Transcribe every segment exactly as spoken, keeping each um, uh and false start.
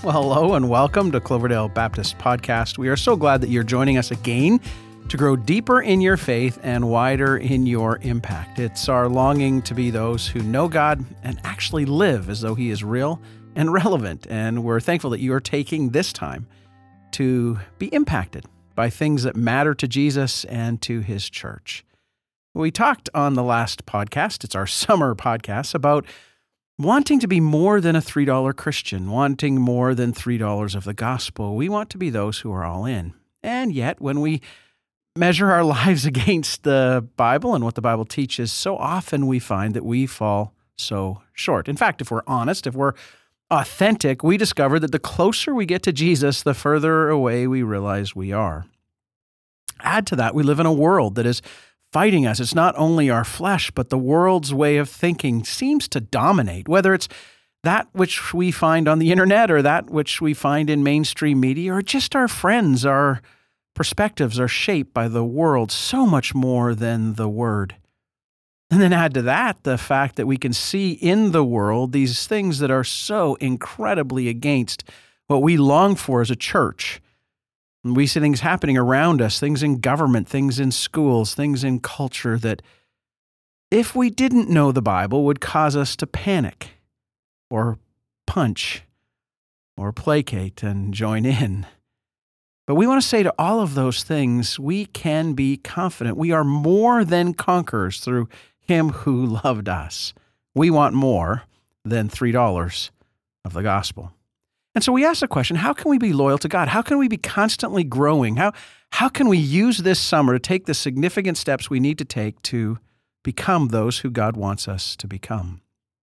Well, hello and welcome to Cloverdale Baptist Podcast. We are so glad that you're joining us again to grow deeper in your faith and wider in your impact. It's our longing to be those who know God and actually live as though He is real and relevant. And we're thankful that you are taking this time to be impacted by things that matter to Jesus and to His church. We talked on the last podcast, it's our summer podcast, about wanting to be more than a three dollar Christian, wanting more than three dollars of the gospel. We want to be those who are all in. And yet, when we measure our lives against the Bible and what the Bible teaches, so often we find that we fall so short. In fact, if we're honest, if we're authentic, we discover that the closer we get to Jesus, the further away we realize we are. Add to that, we live in a world that is fighting us. It's not only our flesh, but the world's way of thinking seems to dominate, whether it's that which we find on the internet or that which we find in mainstream media or just our friends. Our perspectives are shaped by the world so much more than the Word. And then add to that the fact that we can see in the world these things that are so incredibly against what we long for as a church. We see things happening around us, things in government, things in schools, things in culture that, if we didn't know the Bible, would cause us to panic or punch or placate and join in. But we want to say to all of those things, we can be confident. We are more than conquerors through Him who loved us. We want more than three dollars of the gospel. And so we ask the question, how can we be loyal to God? How can we be constantly growing? How, how can we use this summer to take the significant steps we need to take to become those who God wants us to become?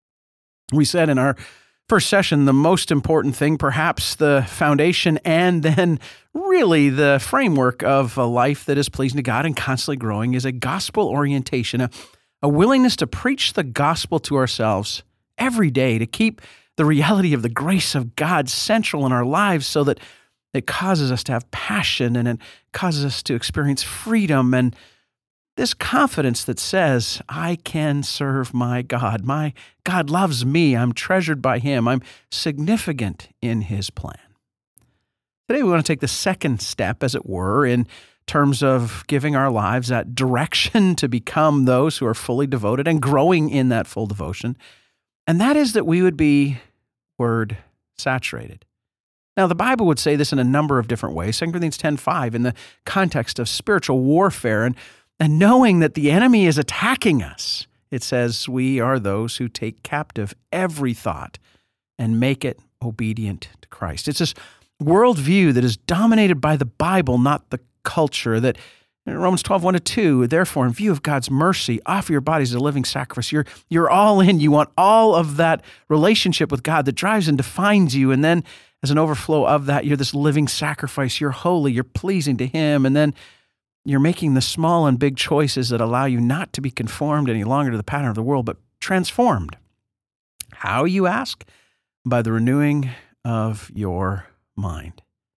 We said in our first session, the most important thing, perhaps the foundation and then really the framework of a life that is pleasing to God and constantly growing, is a gospel orientation, a, a willingness to preach the gospel to ourselves every day, to keep the reality of the grace of God central in our lives so that it causes us to have passion and it causes us to experience freedom and this confidence that says, I can serve my God. My God loves me. I'm treasured by Him. I'm significant in His plan. Today we want to take the second step, as it were, in terms of giving our lives that direction to become those who are fully devoted and growing in that full devotion. And that is that we would be word saturated. Now, the Bible would say this in a number of different ways. Second Corinthians ten five, in the context of spiritual warfare and, and knowing that the enemy is attacking us, it says we are those who take captive every thought and make it obedient to Christ. It's this worldview that is dominated by the Bible, not the culture, that in Romans twelve, one to two, therefore, in view of God's mercy, offer your bodies as a living sacrifice. You're, you're all in. You want all of that relationship with God that drives and defines you. And then as an overflow of that, you're this living sacrifice. You're holy. You're pleasing to Him. And then you're making the small and big choices that allow you not to be conformed any longer to the pattern of the world, but transformed. How, you ask? By the renewing of your mind.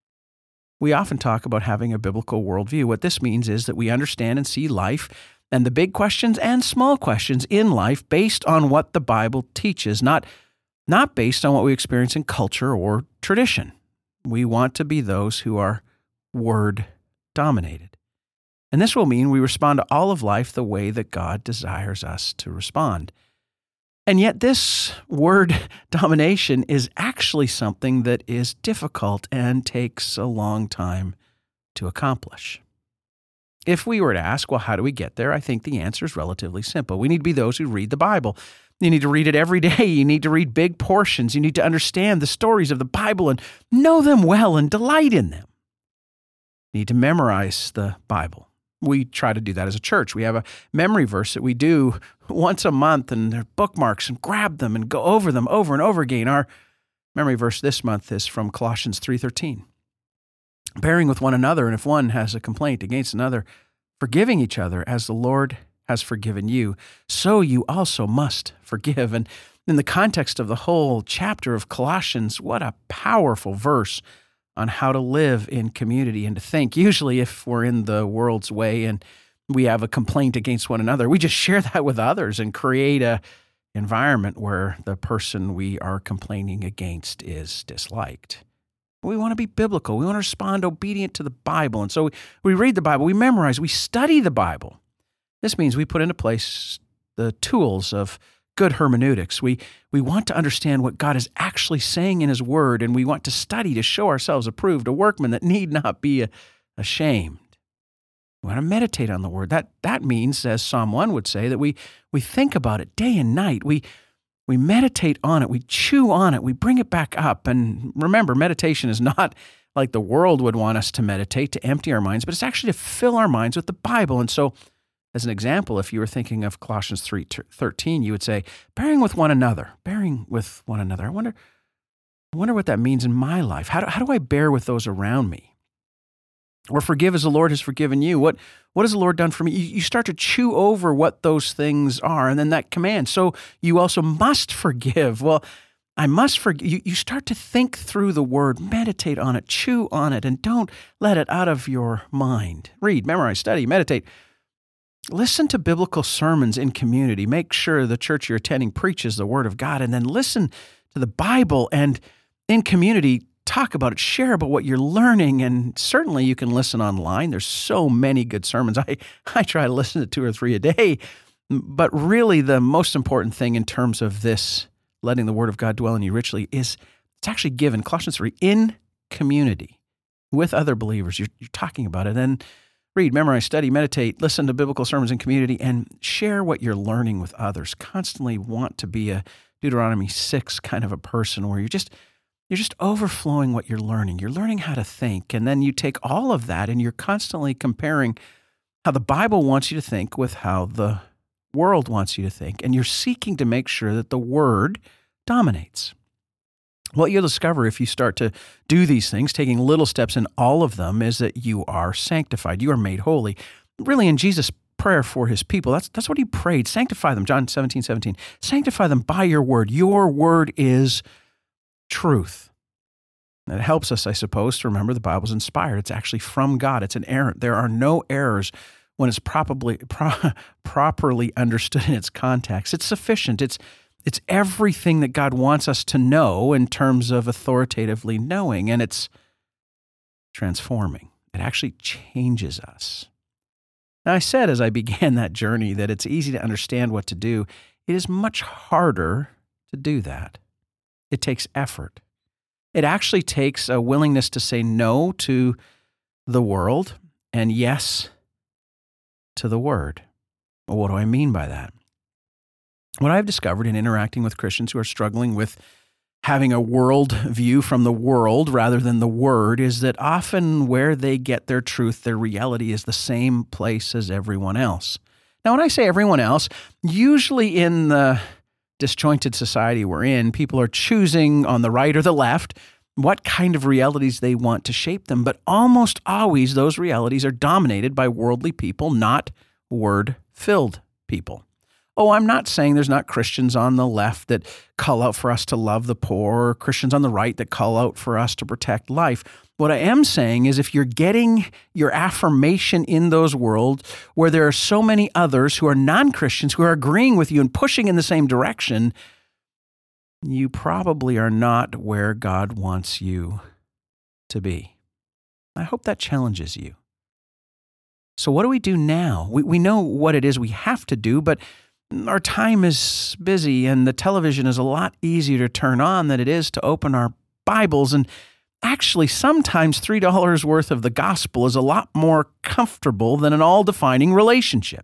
We often talk about having a biblical worldview. What this means is that we understand and see life and the big questions and small questions in life based on what the Bible teaches, not, not based on what we experience in culture or tradition. We want to be those who are word-dominated. And this will mean we respond to all of life the way that God desires us to respond. And yet this word domination is actually something that is difficult and takes a long time to accomplish. If we were to ask, well, how do we get there? I think the answer is relatively simple. We need to be those who read the Bible. You need to read it every day. You need to read big portions. You need to understand the stories of the Bible and know them well and delight in them. You need to memorize the Bible. We try to do that as a church. We have a memory verse that we do once a month, and they're bookmarks, and grab them and go over them over and over again. Our memory verse this month is from Colossians three thirteen. Bearing with one another, and if one has a complaint against another, forgiving each other as the Lord has forgiven you, so you also must forgive. And in the context of the whole chapter of Colossians, what a powerful verse on how to live in community and to think. Usually if we're in the world's way and we have a complaint against one another, we just share that with others and create a environment where the person we are complaining against is disliked. We want to be biblical. We want to respond obedient to the Bible. And so we, we read the Bible, we memorize, we study the Bible. This means we put into place the tools of good hermeneutics. We, we want to understand what God is actually saying in His Word, and we want to study to show ourselves approved, a workman that need not be ashamed. We want to meditate on the Word. That, that means, as Psalm one would say, that we, we think about it day and night. We We meditate on it, we chew on it, we bring it back up. And remember, meditation is not like the world would want us to meditate, to empty our minds, but it's actually to fill our minds with the Bible. And so, as an example, if you were thinking of Colossians three thirteen, you would say, bearing with one another, bearing with one another. I wonder, I wonder what that means in my life. How do, how do I bear with those around me? Or forgive as the Lord has forgiven you. What, what has the Lord done for me? You, you start to chew over what those things are, and then that command. So you also must forgive. Well, I must forgive. You, you start to think through the Word, meditate on it, chew on it, and don't let it out of your mind. Read, memorize, study, meditate. Listen to biblical sermons in community. Make sure the church you're attending preaches the Word of God, and then listen to the Bible, and in community, talk about it, share about what you're learning, and certainly you can listen online. There's so many good sermons. I, I try to listen to two or three a day, but really the most important thing in terms of this, letting the Word of God dwell in you richly, is it's actually given, Colossians three, in community with other believers. You're, you're talking about it. And read, memorize, study, meditate, listen to biblical sermons in community, and share what you're learning with others. Constantly want to be a Deuteronomy six kind of a person where you're just You're just overflowing what you're learning. You're learning how to think, and then you take all of that and you're constantly comparing how the Bible wants you to think with how the world wants you to think, and you're seeking to make sure that the Word dominates. What you'll discover if you start to do these things, taking little steps in all of them, is that you are sanctified. You are made holy. Really, in Jesus' prayer for His people, that's, that's what He prayed. Sanctify them, John seventeen seventeen. Sanctify them by your Word. Your Word is truth. It helps us, I suppose, to remember the Bible's inspired. It's actually from God. It's inerrant. There are no errors when it's probably pro- properly understood in its context. It's sufficient. It's it's everything that God wants us to know in terms of authoritatively knowing, and it's transforming. It actually changes us. Now, I said as I began that journey that it's easy to understand what to do. It is much harder to do that. It takes effort. It actually takes a willingness to say no to the world and yes to the Word. Well, what do I mean by that? What I've discovered in interacting with Christians who are struggling with having a world view from the world rather than the Word is that often where they get their truth, their reality is the same place as everyone else. Now, when I say everyone else, usually in the disjointed society we're in, people are choosing on the right or the left what kind of realities they want to shape them, but almost always those realities are dominated by worldly people, not Word-filled people. Oh, I'm not saying there's not Christians on the left that call out for us to love the poor, or Christians on the right that call out for us to protect life. What I am saying is if you're getting your affirmation in those worlds where there are so many others who are non-Christians who are agreeing with you and pushing in the same direction, you probably are not where God wants you to be. I hope that challenges you. So what do we do now? We, we know what it is we have to do, but our time is busy and the television is a lot easier to turn on than it is to open our Bibles. And actually, sometimes three dollars worth of the gospel is a lot more comfortable than an all-defining relationship.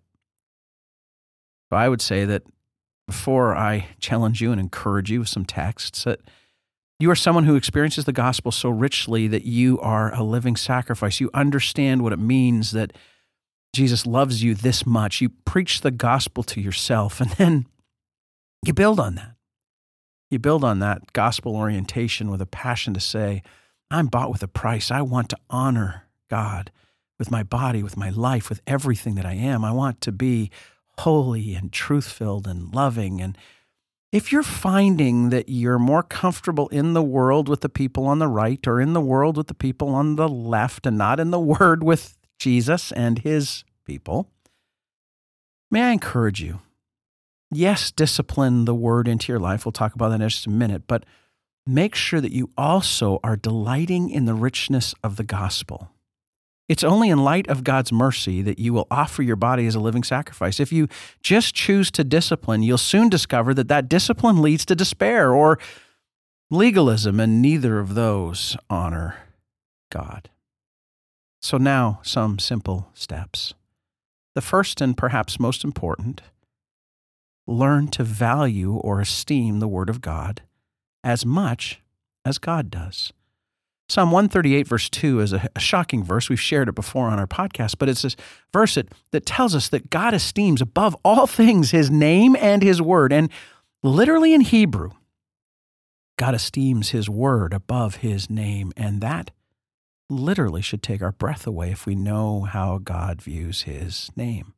So I would say that before I challenge you and encourage you with some texts, that you are someone who experiences the gospel so richly that you are a living sacrifice. You understand what it means that Jesus loves you this much. You preach the gospel to yourself, and then you build on that. You build on that gospel orientation with a passion to say, I'm bought with a price. I want to honor God with my body, with my life, with everything that I am. I want to be holy and truth-filled and loving. And if you're finding that you're more comfortable in the world with the people on the right or in the world with the people on the left and not in the Word with Jesus and His people, may I encourage you. Yes, discipline the Word into your life. We'll talk about that in just a minute. But make sure that you also are delighting in the richness of the gospel. It's only in light of God's mercy that you will offer your body as a living sacrifice. If you just choose to discipline, you'll soon discover that that discipline leads to despair or legalism, and neither of those honor God. So now, some simple steps. The first and perhaps most important, learn to value or esteem the Word of God as much as God does. Psalm one thirty-eight verse two is a shocking verse. We've shared it before on our podcast, but it's this verse that, that tells us that God esteems above all things His name and His word. And literally in Hebrew, God esteems His word above His name. And that literally should take our breath away if we know how God views His name.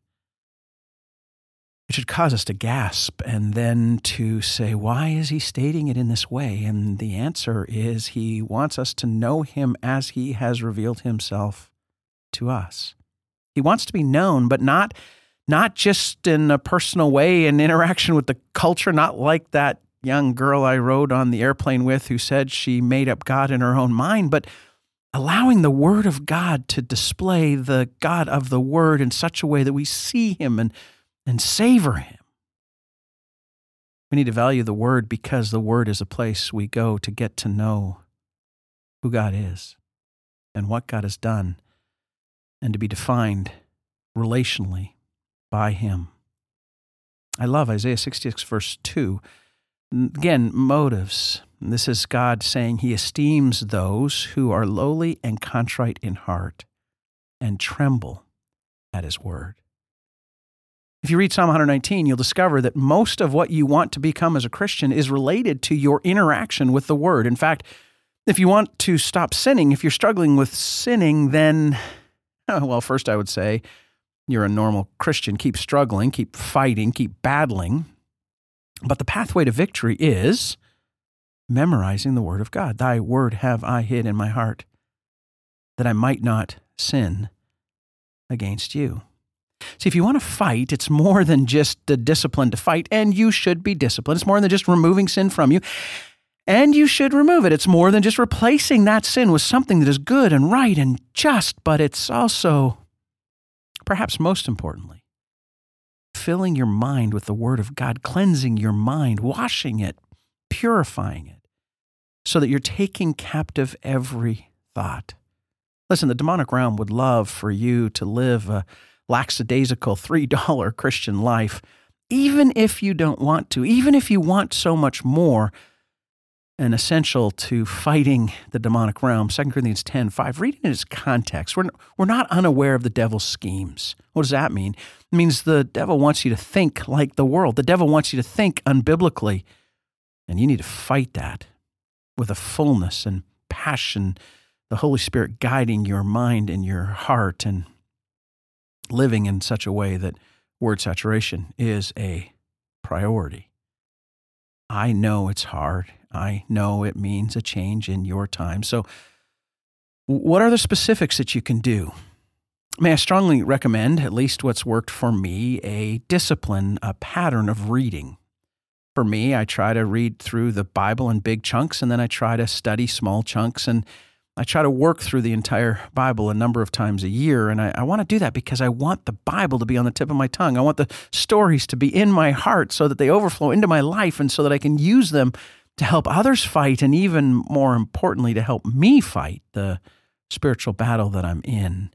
It should cause us to gasp and then to say, why is He stating it in this way? And the answer is He wants us to know Him as He has revealed Himself to us. He wants to be known, but not, not just in a personal way and interaction with the culture, not like that young girl I rode on the airplane with who said she made up God in her own mind, but allowing the Word of God to display the God of the Word in such a way that we see Him and and savor Him. We need to value the Word because the Word is a place we go to get to know who God is and what God has done, and to be defined relationally by Him. I love Isaiah sixty-six verse two. Again, motives. This is God saying He esteems those who are lowly and contrite in heart and tremble at His word. If you read Psalm one nineteen, you'll discover that most of what you want to become as a Christian is related to your interaction with the Word. In fact, if you want to stop sinning, if you're struggling with sinning, then, well, first I would say you're a normal Christian. Keep struggling, keep fighting, keep battling. But the pathway to victory is memorizing the Word of God. Thy word have I hid in my heart, that I might not sin against you. See, if you want to fight, it's more than just the discipline to fight, and you should be disciplined. It's more than just removing sin from you, and you should remove it. It's more than just replacing that sin with something that is good and right and just, but it's also, perhaps most importantly, filling your mind with the Word of God, cleansing your mind, washing it, purifying it, so that you're taking captive every thought. Listen, the demonic realm would love for you to live a lackadaisical three dollar Christian life, even if you don't want to, even if you want so much more. And essential to fighting the demonic realm, Second Corinthians ten five, read it in its context. We're, we're not unaware of the devil's schemes. What does that mean? It means the devil wants you to think like the world. The devil wants you to think unbiblically, and you need to fight that with a fullness and passion, the Holy Spirit guiding your mind and your heart and living in such a way that word saturation is a priority. I know it's hard. I know it means a change in your time. So what are the specifics that you can do? May I strongly recommend, at least what's worked for me, a discipline, a pattern of reading. For me, I try to read through the Bible in big chunks, and then I try to study small chunks, and I try to work through the entire Bible a number of times a year, and I, I want to do that because I want the Bible to be on the tip of my tongue. I want the stories to be in my heart so that they overflow into my life and so that I can use them to help others fight, and even more importantly, to help me fight the spiritual battle that I'm in.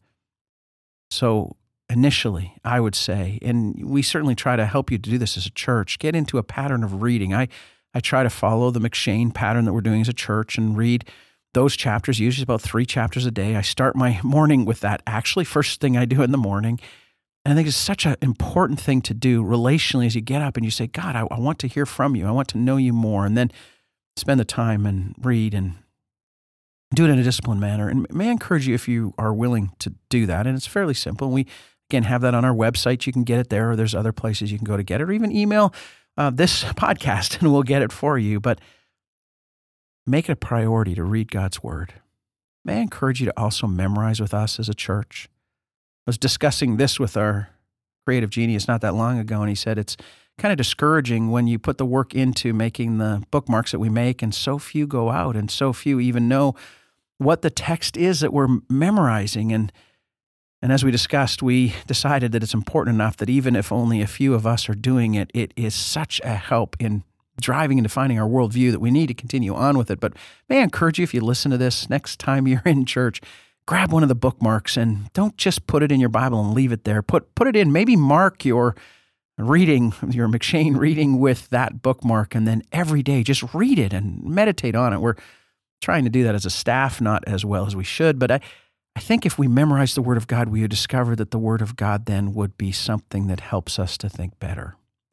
So initially, I would say, and we certainly try to help you to do this as a church, get into a pattern of reading. I, I try to follow the McShane pattern that we're doing as a church and read those chapters, usually about three chapters a day. I start my morning with that, actually, first thing I do in the morning. And I think it's such an important thing to do relationally as you get up and you say, God, I, I want to hear from you. I want to know you more. And then spend the time and read and do it in a disciplined manner. And may I encourage you, if you are willing to do that, and it's fairly simple. We, again, have that on our website. You can get it there, or there's other places you can go to get it, or even email uh, this podcast and we'll get it for you. But make it a priority to read God's Word. May I encourage you to also memorize with us as a church. I was discussing this with our creative genius not that long ago, and he said it's kind of discouraging when you put the work into making the bookmarks that we make, and so few go out, and so few even know what the text is that we're memorizing. And and as we discussed, we decided that it's important enough that even if only a few of us are doing it, it is such a help in driving and defining our worldview that we need to continue on with it. But may I encourage you, if you listen to this next time you're in church, grab one of the bookmarks and don't just put it in your Bible and leave it there. Put put it in, maybe mark your reading, your M'Cheyne reading with that bookmark, and then every day just read it and meditate on it. We're trying to do that as a staff, not as well as we should, but I, I think if we memorize the Word of God, we would discover that the Word of God then would be something that helps us to think better.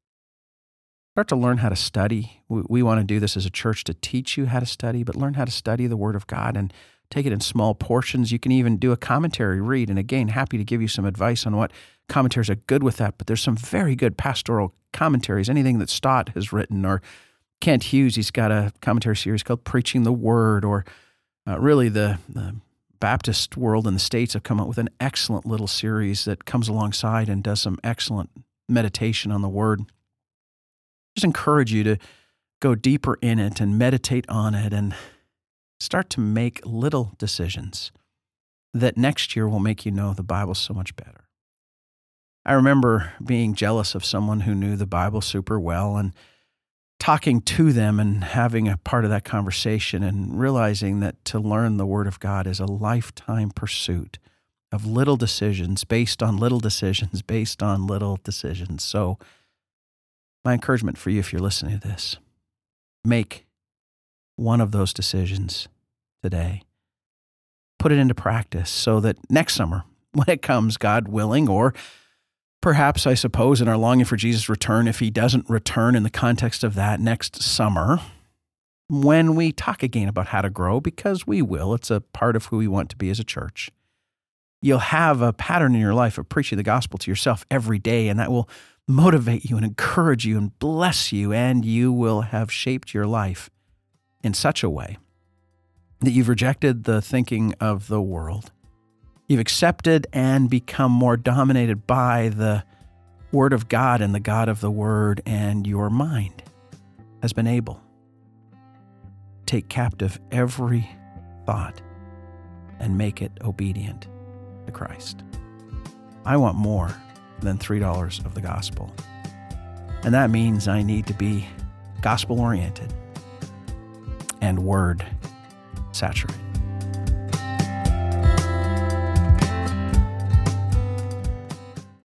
Start to learn how to study. We, we want to do this as a church to teach you how to study, but learn how to study the Word of God and take it in small portions. You can even do a commentary read. And again, happy to give you some advice on what commentaries are good with that. But there's some very good pastoral commentaries. Anything that Stott has written, or Kent Hughes, he's got a commentary series called Preaching the Word, or uh, really the, the Baptist world in the States have come up with an excellent little series that comes alongside and does some excellent meditation on the Word. Just encourage you to go deeper in it and meditate on it and start to make little decisions that next year will make you know the Bible so much better. I remember being jealous of someone who knew the Bible super well and talking to them and having a part of that conversation and realizing that to learn the Word of God is a lifetime pursuit of little decisions based on little decisions based on little decisions. So my encouragement for you, if you're listening to this, make one of those decisions today. Put it into practice so that next summer, when it comes, God willing, or perhaps, I suppose, in our longing for Jesus' return, if he doesn't return in the context of that next summer, when we talk again about how to grow, because we will, it's a part of who we want to be as a church, you'll have a pattern in your life of preaching the gospel to yourself every day, and that will motivate you and encourage you and bless you, and you will have shaped your life in such a way that you've rejected the thinking of the world. You've accepted and become more dominated by the Word of God and the God of the Word, and your mind has been able to take captive every thought and make it obedient to Christ. I want more than three dollars of the gospel. And that means I need to be gospel-oriented and word-saturated.